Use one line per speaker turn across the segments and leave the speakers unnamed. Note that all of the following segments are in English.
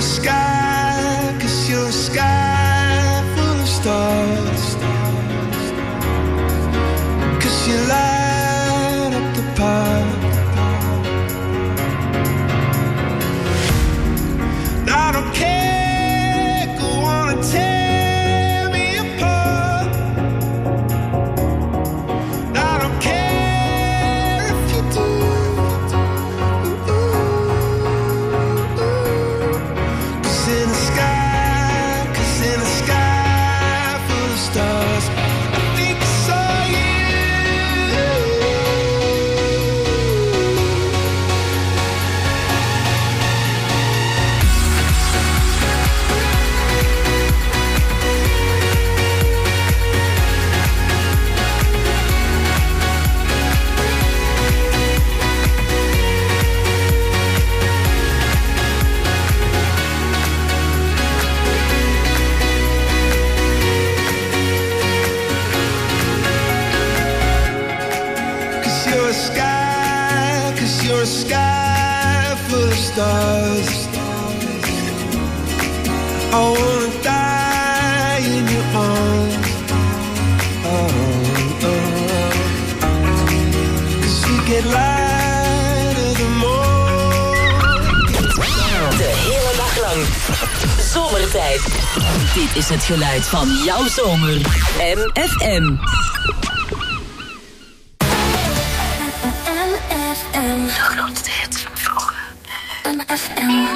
a sky, 'cause you're a sky full of stars. 'Cause you light up the park. I don't care, go on and tear me apart. I don't care if you do. In the sky full of stars, I think I saw you. You're a sky full of stars. I wanna die in your arms. Oh, oh. 'Cause you get lighter the more.
De hele dag lang. Zomertijd. Dit is het geluid van jouw zomer. MFM. De grootste hit van vroeger. MFM.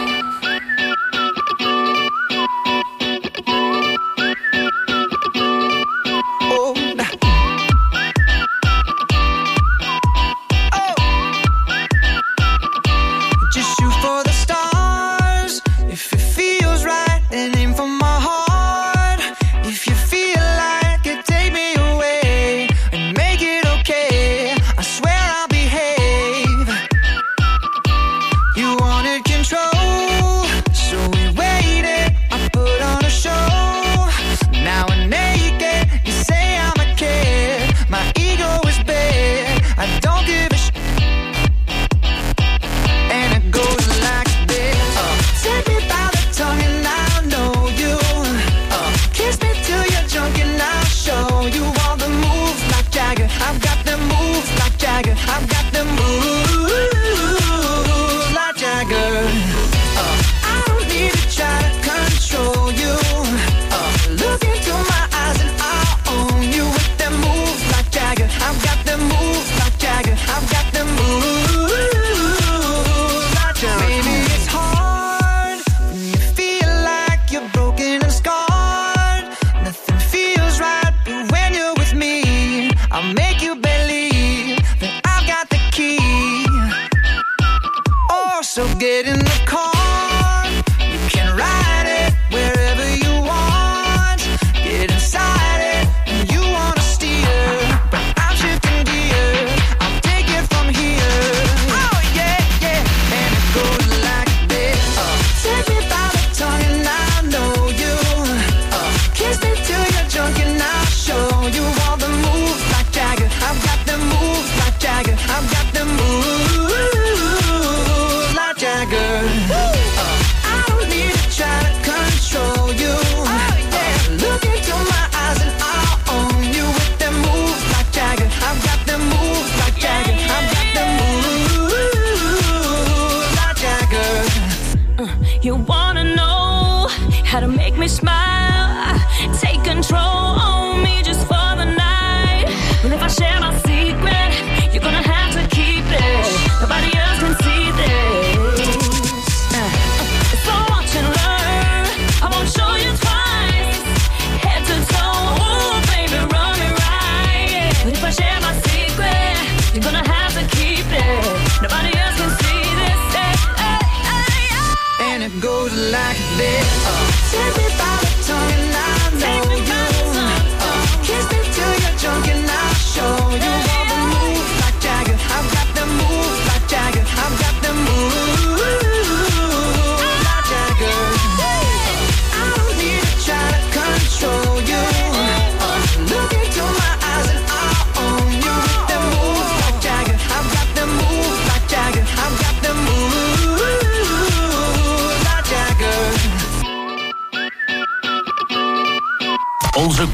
I've got the moves like Jagger.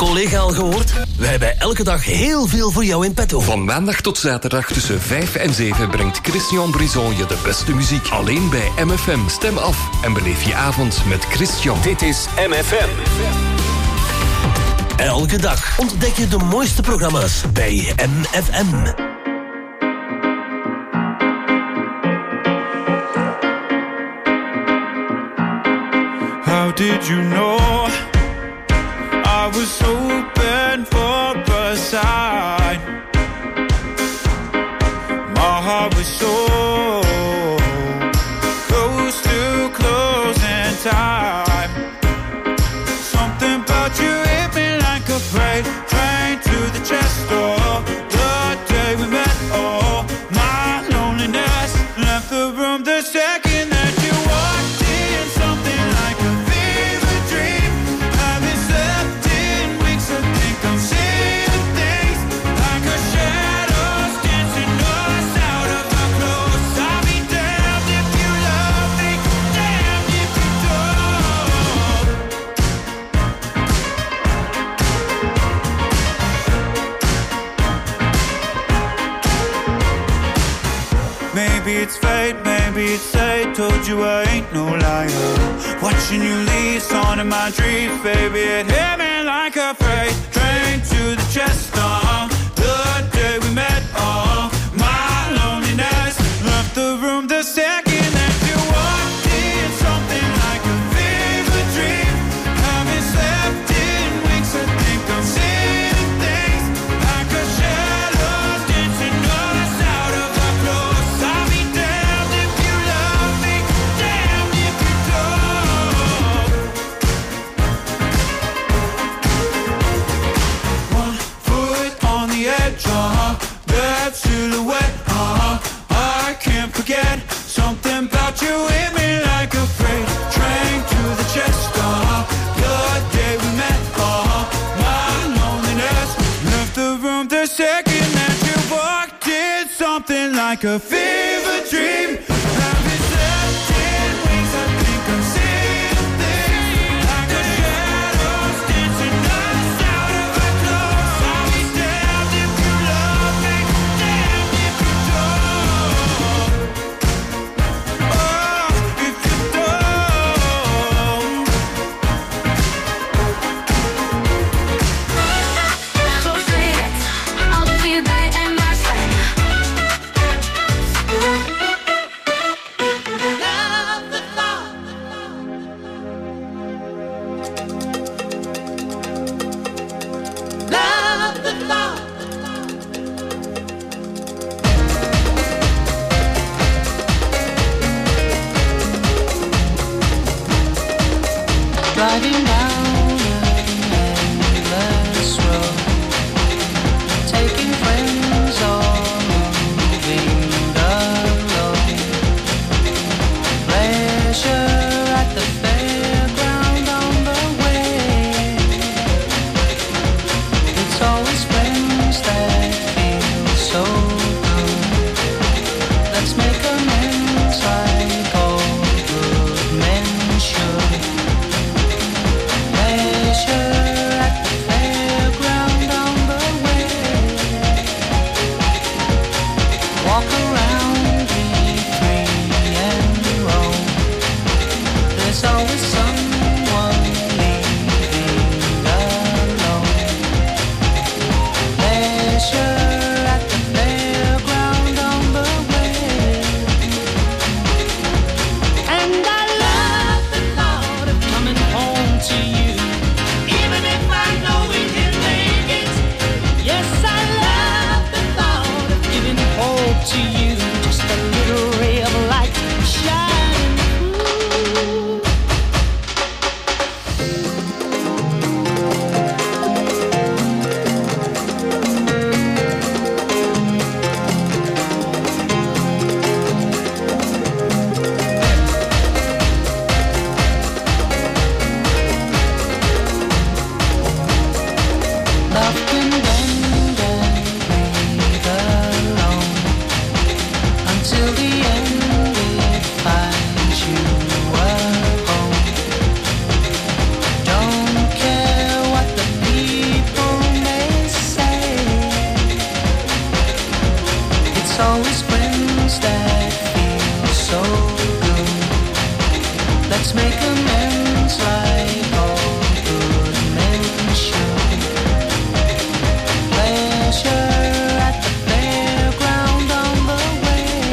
collega al gehoord? We hebben elke dag heel veel voor jou in petto.
Van maandag tot zaterdag tussen 5 en 7 brengt Christian Brison je de beste muziek. Alleen bij MFM. Stem af en beleef je avond met Christian.
Dit is MFM.
Elke dag ontdek je de mooiste programma's bij MFM.
How did you know I was hoping for a sign? My heart was so close to closing time. Something about you hit me like a freight train to the chest door. The day we met, oh, my loneliness left the room the second that you walked in. Something like a fever dream. Haven't slept in weeks. I think I'm seeing things like a shadows dancing us out of our clothes. I'll be damned if you love me, damned if you don't. Maybe it's fate, maybe it's fate. Told you I ain't no liar. Watching you leave, on in my dreams, baby. It hit me like a freight train to the chest. The day we met, my loneliness left the room the second that you walked in. Something like a fever dream. Haven't slept in weeks. I think I'm seeing things like a shadow dancing us out of our clothes. I'll be damned if you love me, damned if you don't. One foot on the edge, that silhouette, I can't forget. Something about you hit me like a freight train to the chest. The day we met, my loneliness left the room the second that you walked in. Something like a fever dream. Haven't slept in weeks. I think I'm seeing things like a shadows dancing us out of our clothes. I'll be damned if you love me, damned if you don't. Oh, if you don't.
So sweet, I'll be by my side. Love the thought. Love the thought.
Driving down an endless road, taking friends or moving alone. Pleasure at the fairground on the way. It's always friends that feel so good. Let's make amends like all good men should. Pleasure at the fairground on the way. Walk around, be free and roam. There's always someone leaving alone. Pleasure at the fairground on the way. let's make amends like all good men should. Pleasure at the fairground on the way.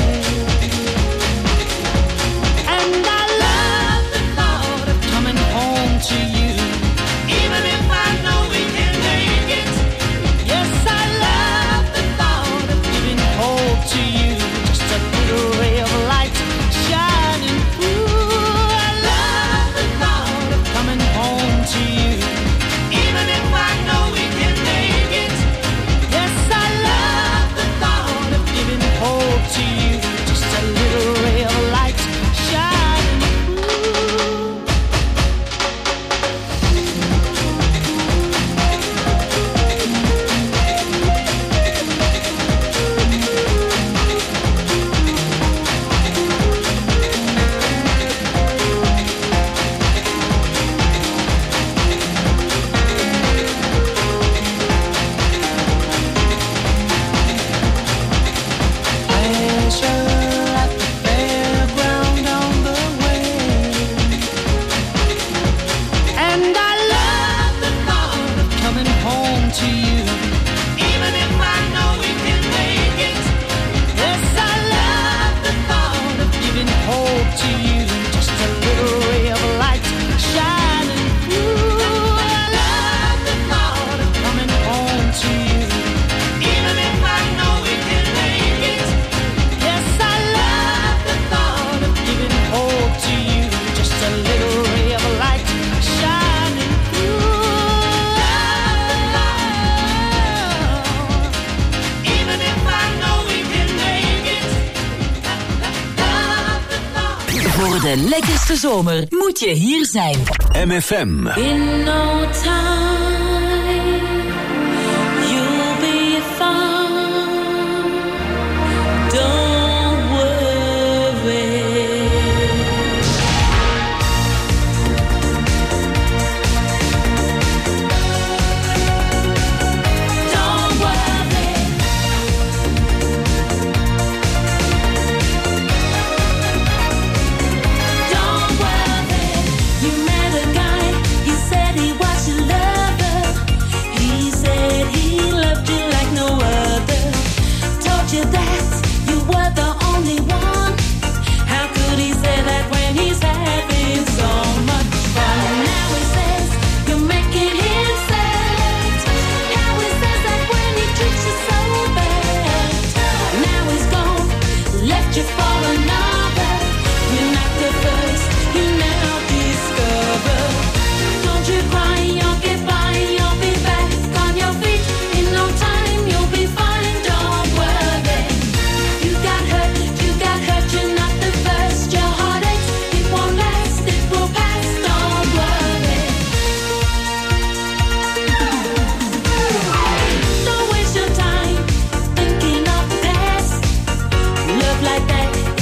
And I love the thought of coming home to you, even if I know we can make it. Yes, I love the thought of giving hope to you, just a little ray of light shining through. I love the thought of coming home to you, even if I know we can make it. Yes, I love the thought of giving hope to you, just a little ray of light shining through. Pleasure at the fairground on the way. And I love the thought of coming home to you, even if I know we can make it. Yes, I love the thought of giving hope to you, just a little ray of light shining through. I love the thought of coming home to you, even if I know we can make it. Yes, I love the thought of giving hope to you, just a little ray of light shining through. Even if I know we can make it. Love the thought.
Voor de lekkerste zomer moet je hier zijn.
MFM.
In no time, you'll be fine. Don't worry. Don't worry. Don't worry. You met a guy, he said he was your lover. He said he loved you like no other. Told you that you were the only one. How could he say that when he's having so much fun? Now he says you're making him sad. Now he says that when he treats you so bad. Now he's gone, left you for another. You're not the first, you now discover. Don't you cry, you'll get by, you'll be back on your feet. In no time, you'll be fine, don't worry. You got hurt, you're not the first. Your heart aches, it won't last, it will pass, don't worry. Don't waste your time thinking of the past. Love like that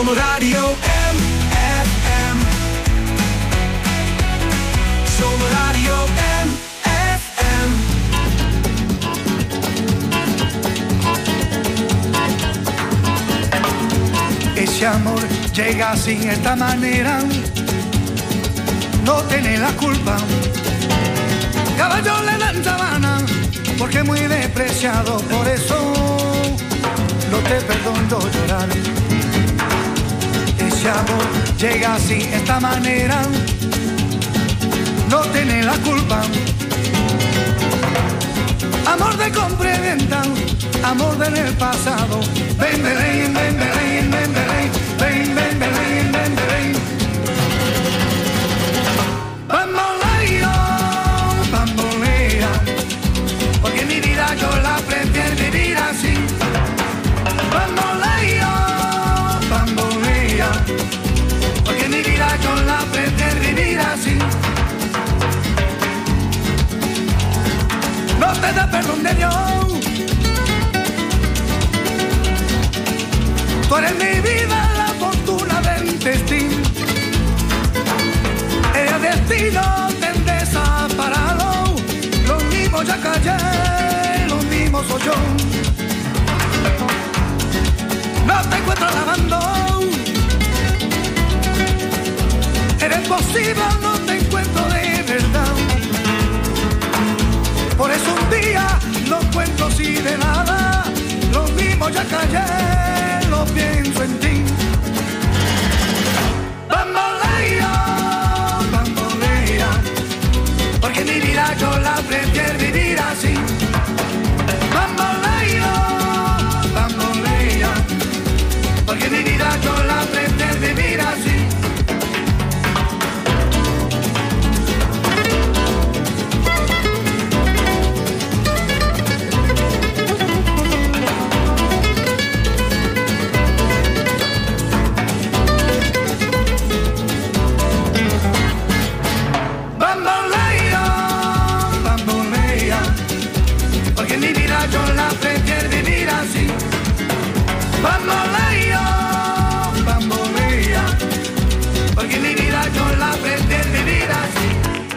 Zomerradio MFM. Zomerradio MFM.
Ese amor llega así, esta manera, no tiene la culpa. Caballo le dan sabana, porque es muy despreciado, por eso no te perdono llorar. Ese amor llega así, esta manera, no tiene la culpa. Amor de compra y venta, amor del pasado. Ven, ven, ven, ven, ven, ven, ven, ven, ven, ven, ven, ven. Bamboleo, bambolea, porque mi vida yo la prefiero vivir así. Bamboleo, bambolea, porque mi vida yo la prefiero vivir así. No te da perdón de Dios. Tú eres mi vida, la fortuna del destino. El destino te desaparado. Lo mismo ya callé, lo mismo soy yo. No te encuentro lavando. Eres posible, no te encuentro de verdad. Por eso un día lo encuentro así de nada. Lo mismo ya callé, lo pienso en ti. Bambolea, bambolea, porque mi vida yo la prefiero vivir así. Bambolea, bambolea, porque mi vida yo la prefiero vivir así. Yo la prefiero vivir así. Bambolea, bambolea, porque mi vida yo la prefiero vivir así.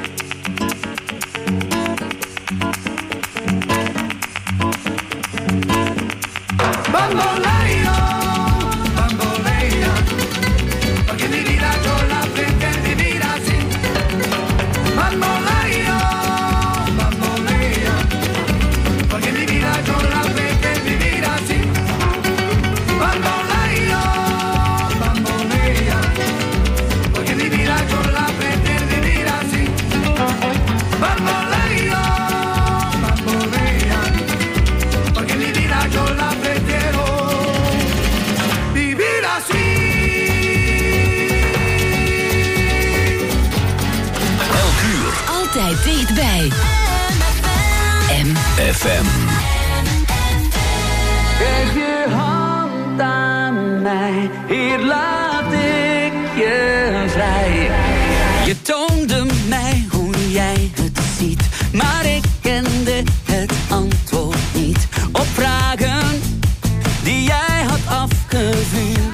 Bambolea, bambolea, porque mi vida yo la prefiero vivir así. Bambolea, bambolea, porque mi vida yo la prefiero vivir así. Bambolea, bambolea, porque mi vida yo la prefiero vivir así. Bambolea, bambolea, porque mi vida yo la prefiero vivir así.
Elk uur.
Altijd dichtbij.
FM.
Geef je hand aan mij, hier laat ik je vrij. Je toonde mij hoe jij het ziet, maar ik kende het antwoord niet op vragen die jij had afgevuurd.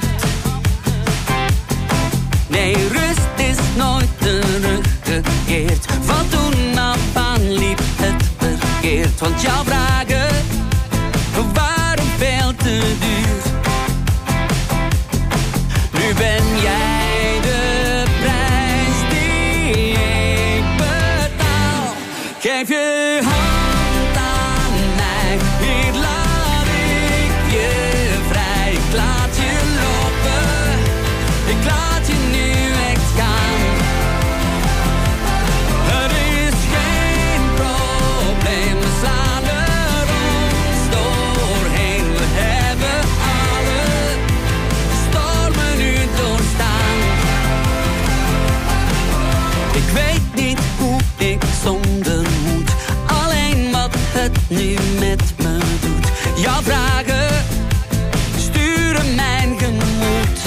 Nee, rust is nooit teruggekeerd, van toen af aan liep het verkeerd, want jouw vragen waren veel te duur. Nu ben jij de prijs die ik betaal. Geef je hand aan mij, hier laat ik je vrij. Ik laat je lopen, ik laat je nu echt gaan. Er is geen probleem, we slaan er ons doorheen. We hebben alle stormen nu doorstaan. Ik weet niet hoe ik zonder moet, alleen wat het nu met me doet. Jouw vragen sturen mijn gemoed.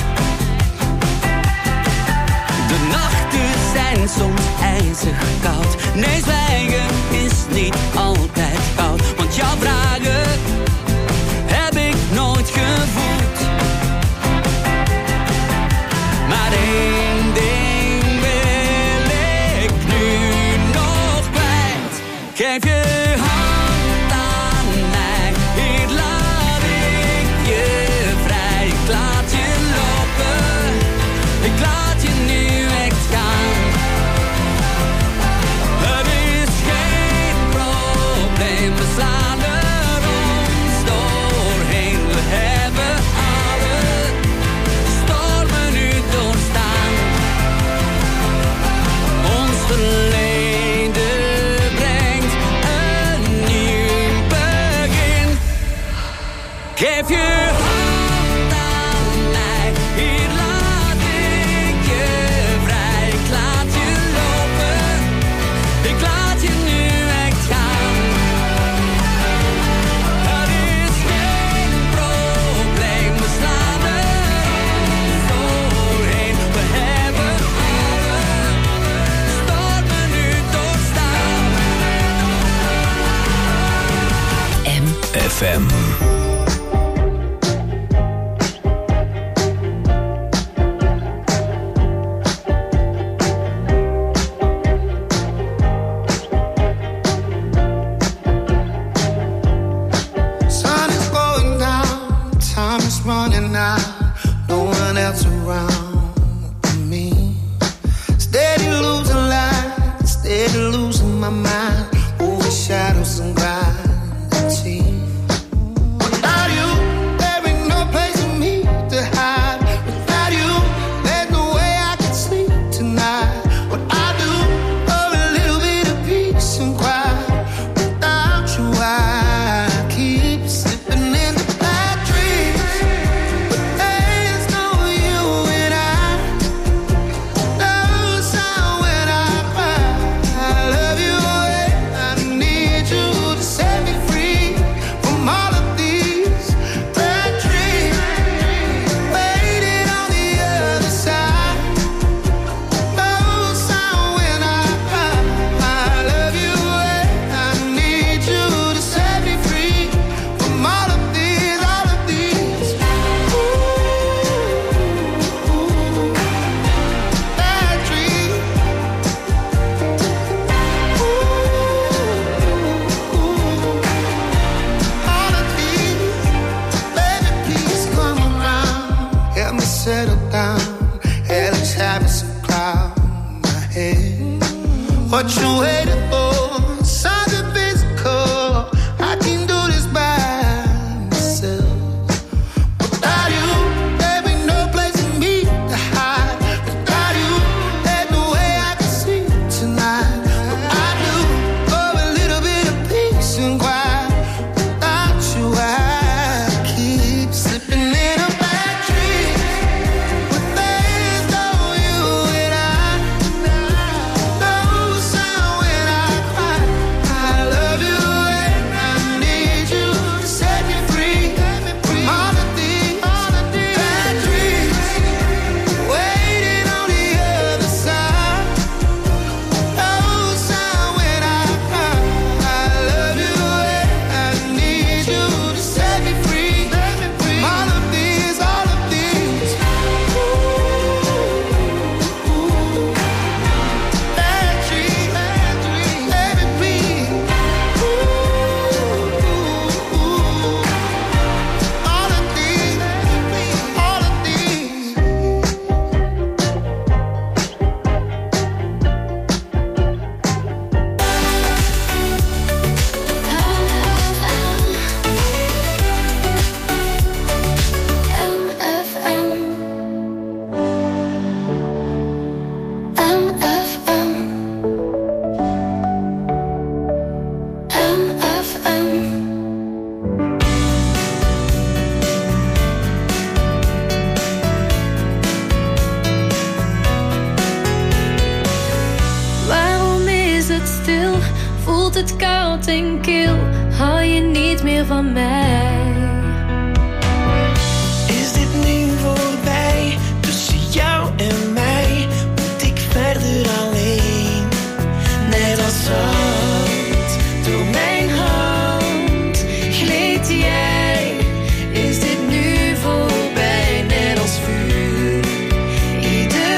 De nachten zijn soms ijzig koud. Nee, zwijgen is niet altijd koud, want jouw vragen heb ik nooit gevoeld. Maar één ding wil ik nu nog kwijt. Geef je hand aan mij, hier laat ik je vrij. Ik laat je lopen, ik laat je nu echt gaan. Het is geen probleem, we slaan er ons doorheen. We hebben alle stormen nu doorstaan. Ons verleden brengt een nieuw begin. Geef je hand aan mij, hier laat ik je vrij. Ik laat je lopen, ik laat je nu echt gaan. Het is geen probleem, we slaan er ons doorheen. We hebben alle stormen nu doorstaan.
FM.
Sun is going down, time is running out, no one else around but me. Steady losing light, steady losing my mind, over shadows and gravity. Without you, there ain't no place for me to hide. Without you, there's no way I can sleep tonight. What I do for a little bit of peace and quiet. Without you, I keep slipping into bad dreams. But there's no you and I. No sound when I cry. I love you and I need you to set me free from all of these bad dreams. Waiting on the other side. No sound when I cry. I love you and I need you to set me free from all of these, all of these. Bad dreams. All of these. Baby, please come around. Help me settle down. Hell is having some cloud in my head. What you waiting for? Something physical. I can do this by myself. Without you, there ain't no place for me to hide. Without you, there's no way I can sleep tonight. What I do for a little bit of peace and quiet. Without you, I keep slipping in a bad dream. But there's no you and I. No sound when I cry. I love you and I need you to set me free from all of these bad dreams. Waiting on the other side. No sound when I cry. I love you and I need you to set me free from all of these, all of these. Bad dreams, baby, please. All of these, all of these.
Waarom is het stil? Voelt het koud en kil? Hou je niet meer van mij?
Is dit nu voorbij? Tussen jou en mij moet ik verder alleen. Net als zand door mijn hand gleed jij. Is dit nu voorbij? Net als vuur. Ieder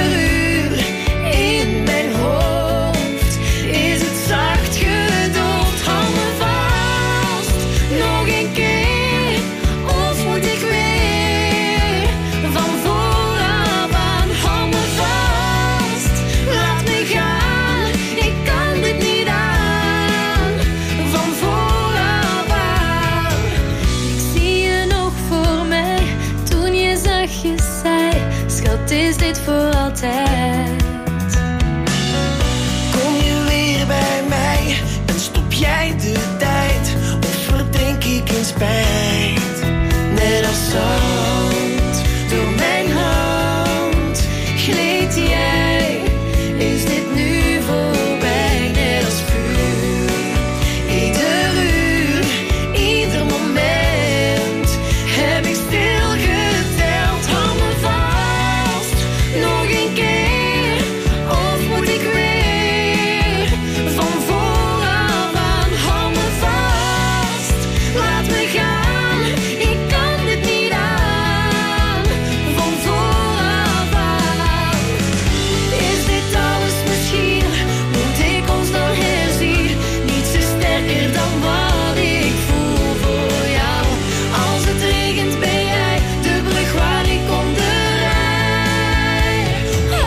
tijd.
Kom je weer bij mij en stop jij de tijd? Of verdrink ik in spijt? Net als zand door mijn hand gleed jij. Is dit nu voorbij? Net als vuur. Ieder uur, ieder moment heb ik stilgeteld. Hou me vast, nog een keer. Of moet ik weer van vooraf aan? Hou me vast, laat me gaan. Ik kan dit niet aan. Van vooraf aan. Is dit alles misschien? Moet ik ons nog herzien? Niets is sterker dan wat ik voel voor jou. Als het regent ben jij de brug waar ik onderrijd.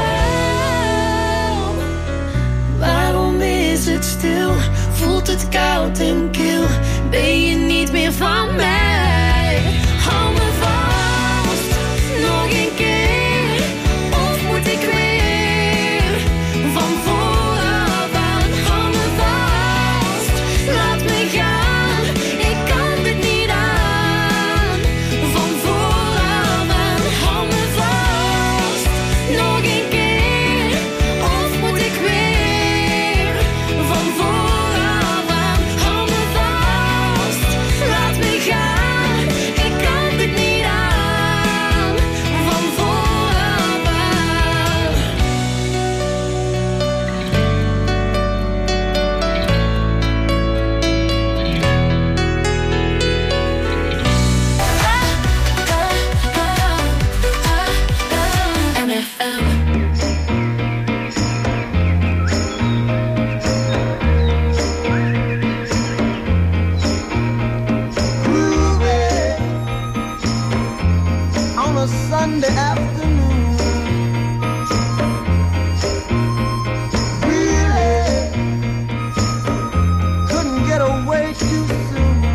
Oh, waarom is het stil? Voelt het koud en kil? Ben je niet meer van mij? Hou me vast, nog een keer. Of moet ik weer van vooraf aan? Hou me vast, laat me gaan. Ik kan dit niet aan. Van vooraf aan, hou me vast, nog een keer. Of moet ik weer van vooraf aan? Hou me vast, laat me gaan. Ik kan dit niet aan. Van vooraf aan. On a Sunday afternoon, really couldn't get away too soon.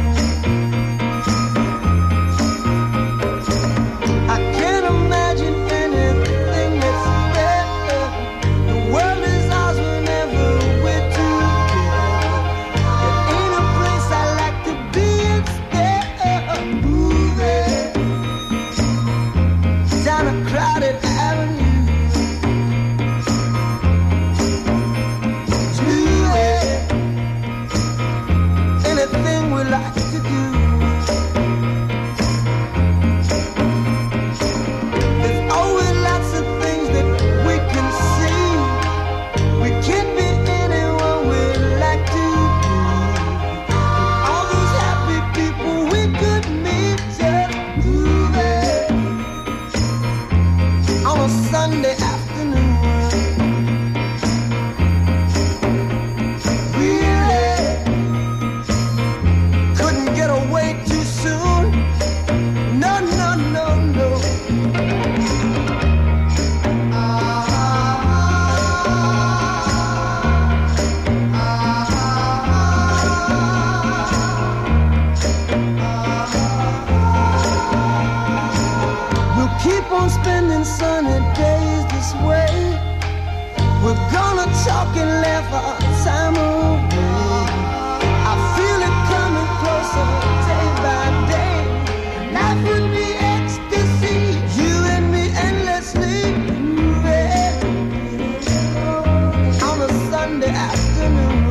I can't imagine anything that's better. The world is ours whenever we're together. There ain't a place I like to be instead. Moving down a crowded avenue. Do anything we like to do. There's always lots of things that we can see. We can't be anyone we like to be. All those happy people we could meet, just moving on a Sunday afternoon. Really couldn't get away too soon. No, no, no, no. We'll keep on spending sunny days this way. We're gonna talk and laugh our time away. I feel it coming closer day by day. Life would be ecstasy, you and me endlessly moving on a Sunday afternoon.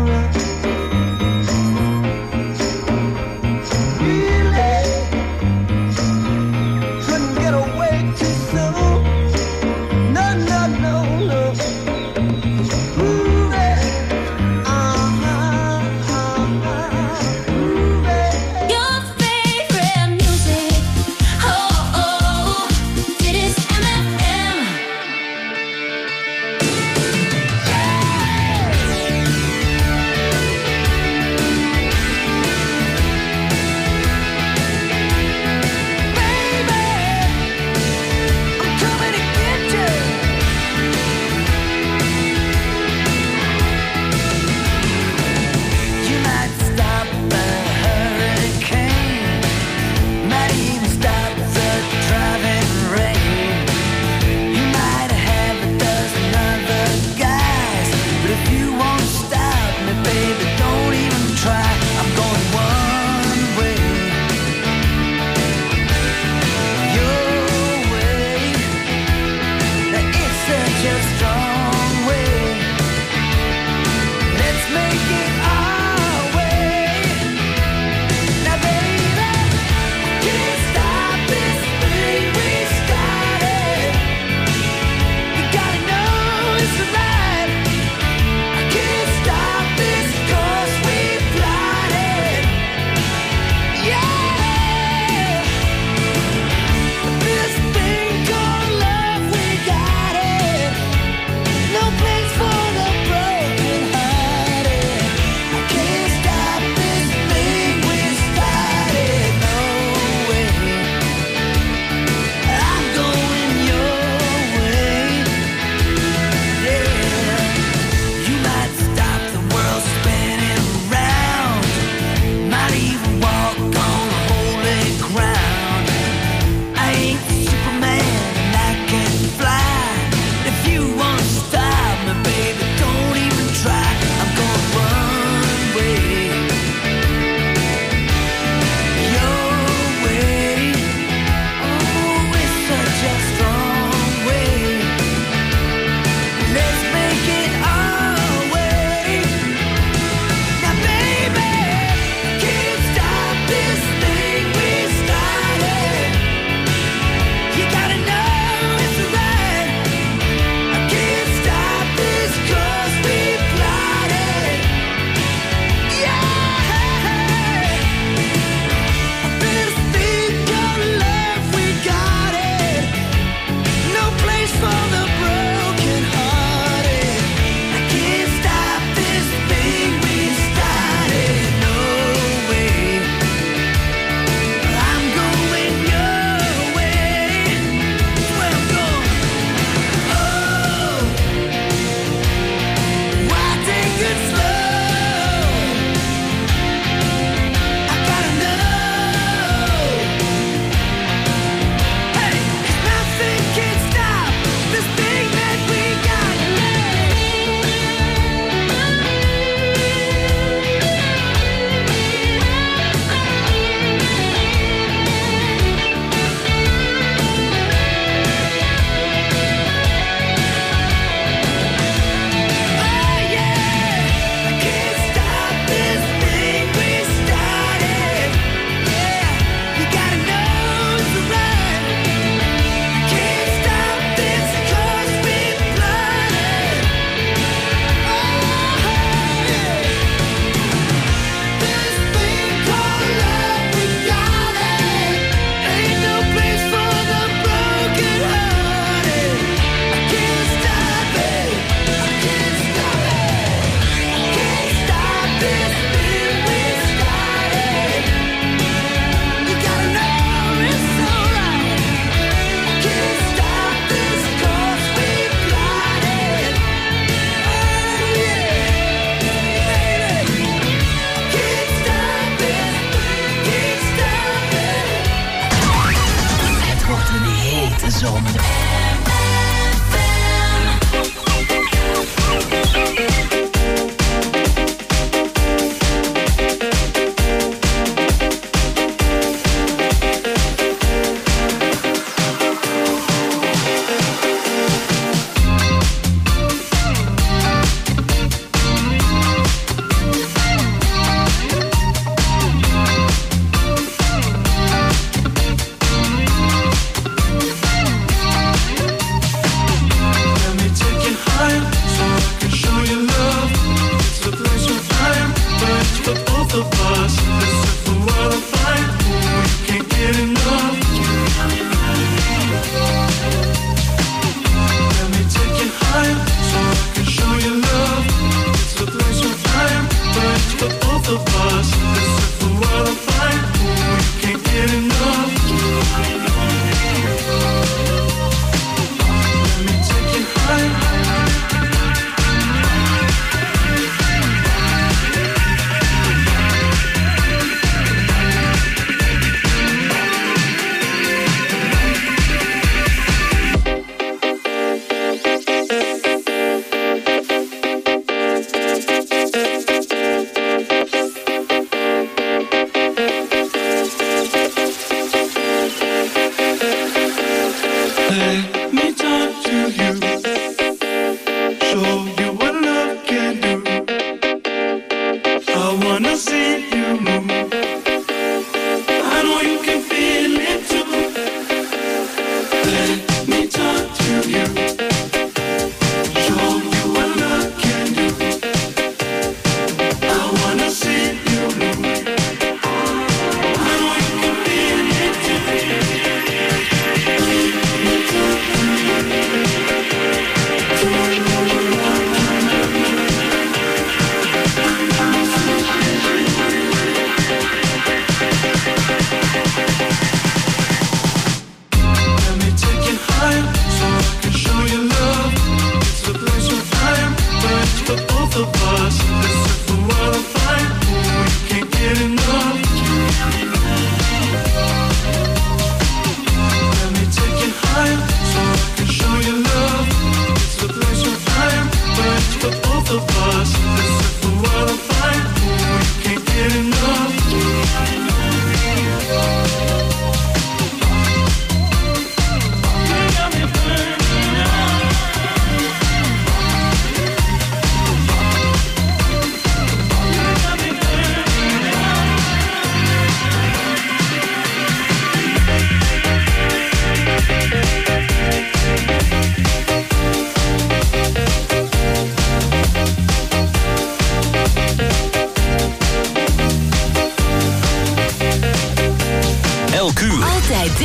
Really couldn't get away too soon. No, no, no, no. Moving
way. Let's make it our way. Now baby, can't stop this thing we started. You gotta know it's right. I can't stop this 'cause we plotted. Yeah, this thing called love, we got it. No place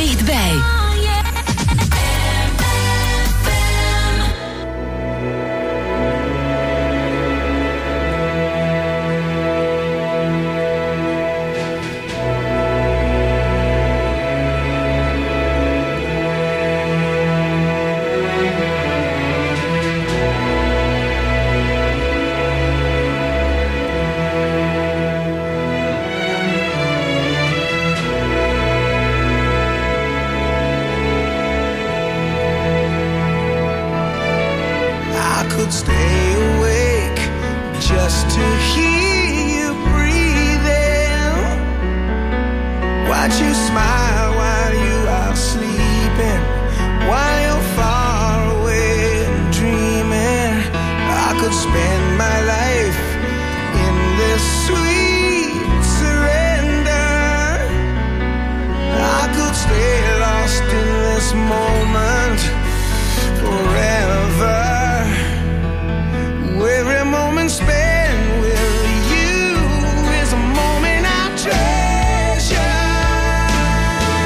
dichtbij.
Spend with you is a moment I'll treasure.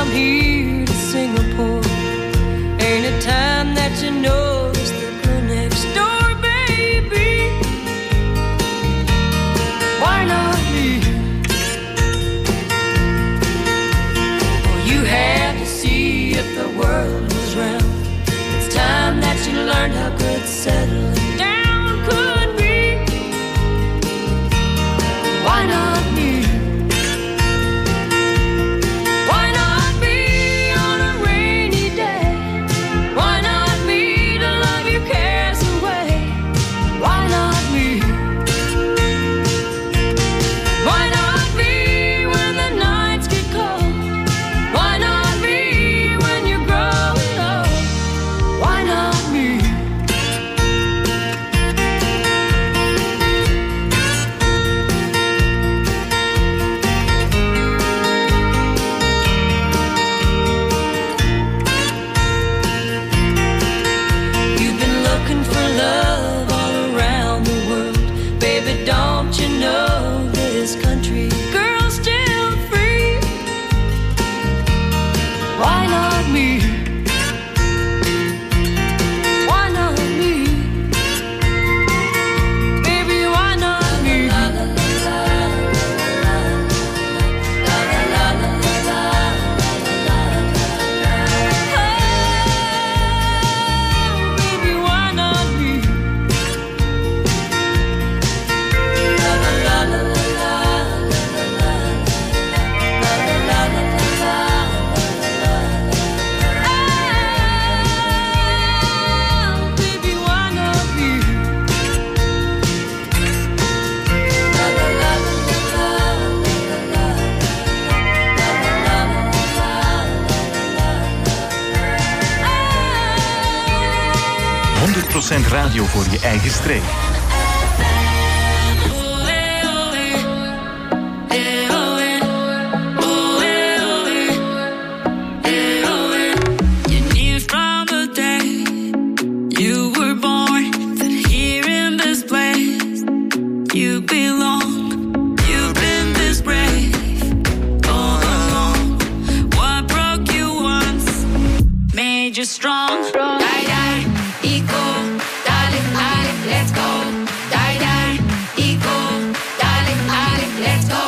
from here to Singapore. Ain't a time that you notice the girl next door, baby. Why not me? Well, you had to see if the world was round. It's time that you learned how good settling down could be. Why not me? Why not me on a rainy day? Why not me to love your cares away? Why not me? Why not me when the nights get cold? Why not me when you're growing old? Why not me? You've been looking for love all around the world. Baby, don't you know this country girl's still free? Why not me? Why not me? Baby, why not me? Oh, baby, why not me? Oh, baby, why not me?
100% radio voor je eigen streek.
You knew from the day you were born that here in this place you belong. You've been this brave all along. What broke you once made you strong. Die, die, equal, darling, darling, let's go. Die, die, equal, darling, darling, let's go.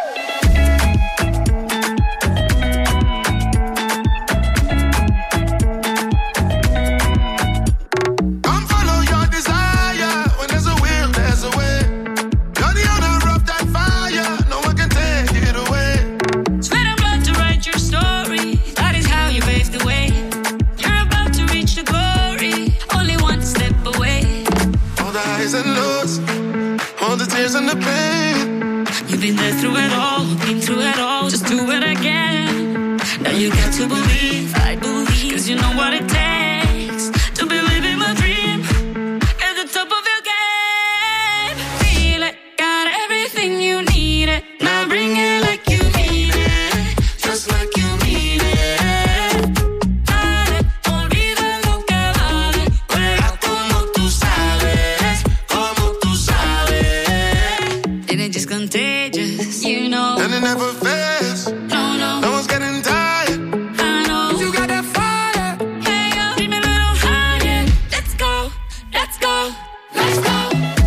Come follow your desire. When there's a will, there's a way. You're the owner of that fire. No one can take it away.
Sweat and blood to write your story. That is how you paved the way. You're about to reach the glory. Only one step away.
All the highs and lows, all the tears and the pain.
You've been there through it all, been through it all. Just do it again. Now you got to believe, I believe. Cause you know what it takes to believe in my dream. At the top of your game. Feel it, got everything you need it. Now bring it like you mean it.
Just like you mean it.
Dale, olvida lo que vale.
Juega como tú sabes, como tú sabes.
And it's just contagious, you know.
And it never fails.
No, no,
No one's getting tired.
I know.
You got that fire.
Hey, yo, dream a little higher. Let's go, let's go, let's go.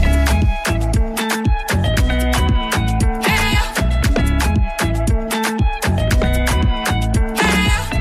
Hey, yo. Hey,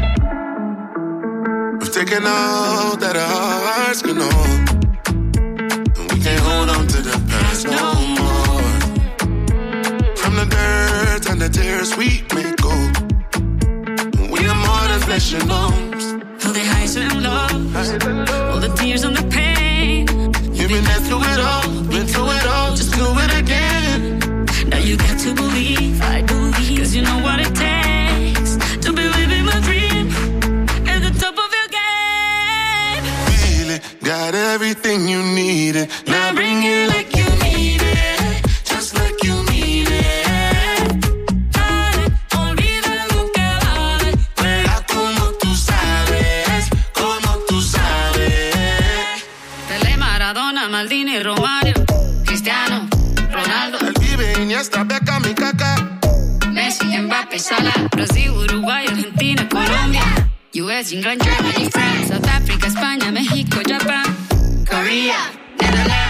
yo.
We've taken all that our hearts can hold. And we can't hold on to the past no more. From the dirt and the tears we make gold. We are more than flesh and bones.
All the highs and lows, all the tears and the pain.
You've been there through it all, been through it all. Just do it again.
Now you got to believe, I believe. Cause you know what it takes to believe in my dream. At the top of your game.
Feel it, got everything you needed. Now bring it like you mean it. Just like you mean it.
Dale, olvida lo que vale.
Juega como tú sabes, como tú sabes.
Pelé, Maradona, Maldini, Romario, Cristiano, Ronaldo,
Él vive Iniesta, Beckham y Kaká.
Messi, Mbappé, Salah, Brasil,
Uruguay, Argentina, Colombia, US, England, Germany, France, South Africa, España, México, Japan, Korea, Netherlands.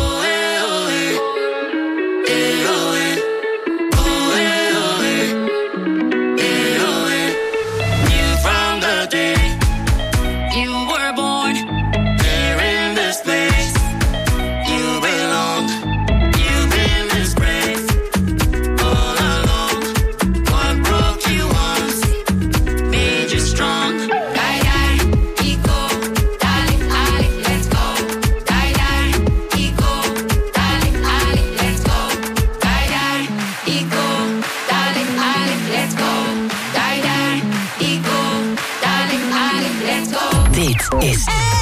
Is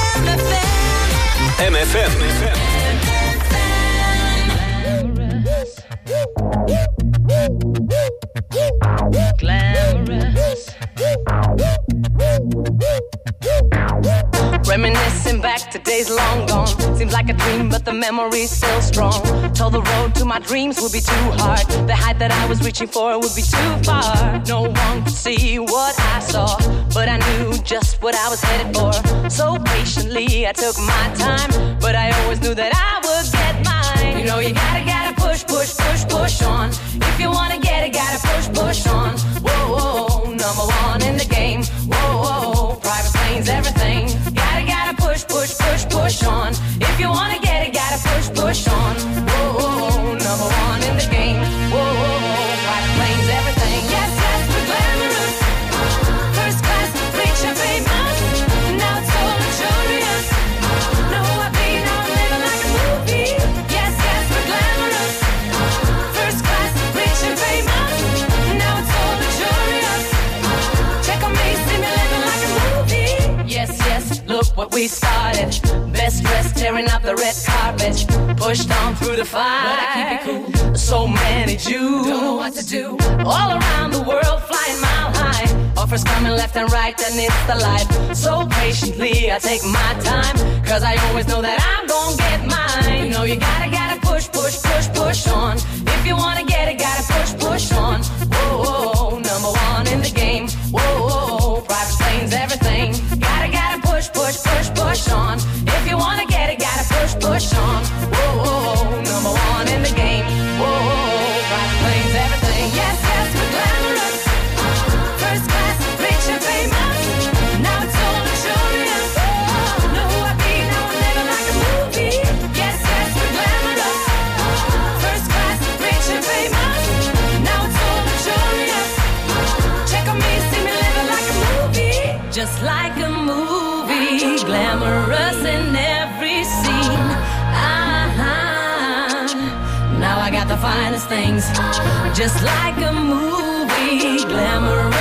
MFM.
Glamorous. Reminiscing back to days long gone. Seems like a dream, but the memory's still strong. Told the road to my dreams would be too hard. The height that I was reaching for would be too far. No one could see what I saw, but I knew just what I was headed for. So patiently I took my time, but I always knew that I would get mine. You know you gotta push, push, push, push on. If you wanna get it, gotta push, push on. Whoa, whoa, number one in the game. Whoa, whoa, private planes, everything. Gotta push, push, push, push on. If you wanna get it, gotta push, push on. Whoa, whoa, number one in the game. Whoa, whoa, private planes, everything. Yes, yes, we're glamorous. First class, rich and famous. Now it's so luxurious. Know who I be, now I'm living like a movie. Yes, yes, we're glamorous. First class, rich and famous. Now it's so luxurious. Check on me, see me living like a movie. Yes, yes, look what we started. Best dressed, tearing up the red carpet. Pushed on through the fire, but I keep it cool. So many Jews don't know what to do. All around the world, flying mile high. Offers coming left and right, and it's the life. So patiently I take my time, cause I always know that I'm gonna get mine. You know you gotta push, push, push, push on. If you wanna get it, gotta push, push on. Whoa, whoa, number one in the game. Whoa, whoa, private planes, everything. Gotta push, push, push, push on. If you wanna get it, gotta push, push on. Whoa, whoa, number one in the game. Whoa, whoa, private planes, everything. Yes, yes, we're glamorous. First class, rich and famous. Now it's so luxurious. Know who I be, now I'm living like a movie. Yes, yes, we're glamorous. First class, rich and famous. Now it's so luxurious. Check on me, see me living like a movie. Just like a movie, glamorous in every scene. Now I got the finest things. Just like a movie, glamorous